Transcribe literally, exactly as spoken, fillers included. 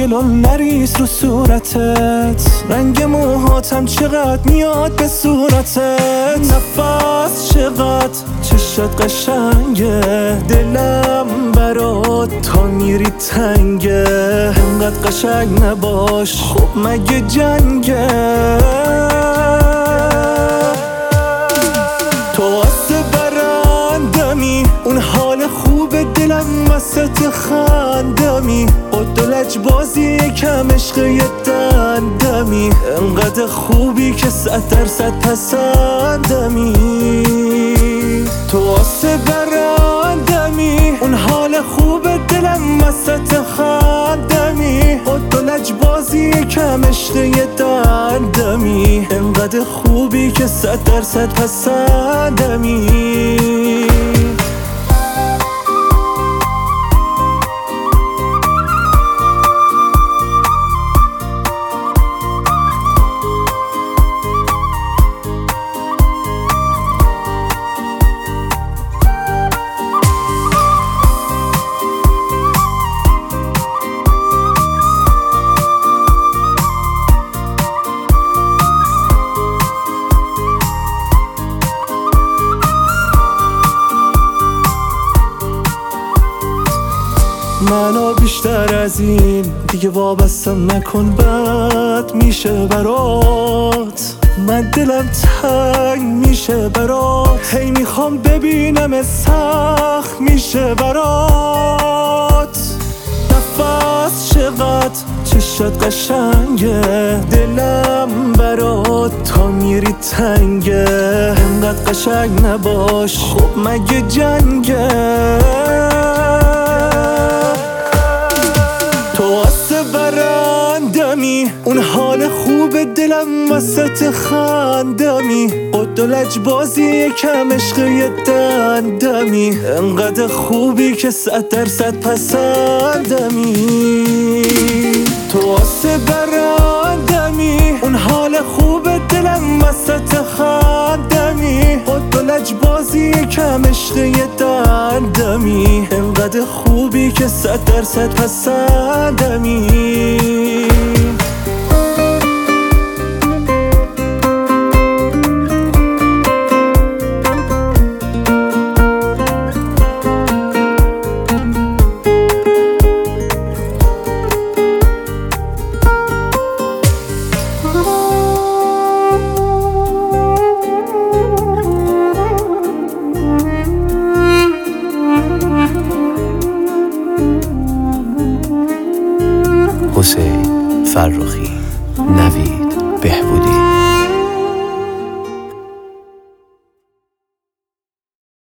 خوشگل و نریز رو صورتت، رنگ موهاتم چقدر میاد به صورتت. نفس چقدر چشات قشنگه، دلم برات تا میری تنگه. انقدر قشنگ نباش خب مگه جنگه؟ تو آسه برندمی، اون حال خوب دلم وسط خندمی. قد و لجبازی کم عشق یه دندمی، انقدر خوبی که صد درصد پسندمی. تو آسه برندمی، اون حال خوب دلم وسط خندمی. قد و لجبازی کم عشق یه دندمی، انقدر خوبی که صد درصد پسندمی. منو بیشتر از این دیگه وابستم نکن، بد میشه برات. من دلم تنگ میشه برات، هی میخوام ببینم سخت میشه برات. نفس چقدر چشات قشنگه، دلم برات تا میری تنگه. انقدر قشنگ نباش خب مگه جنگه؟ تو آسه برندمی، اون حال خوب دلم وسط خندمی. قد و لجبازی کم عشق یه دندمی، انقدر خوبی که صد درصد پسندمی. تو آسه برندمی، اون حال خوب دلم وسط خندمی. قد و لجبازی کم عشق یه دندمی، انقدر خوبی که صد درصد پسندمی. حسین فرخی، نوید بهبودی.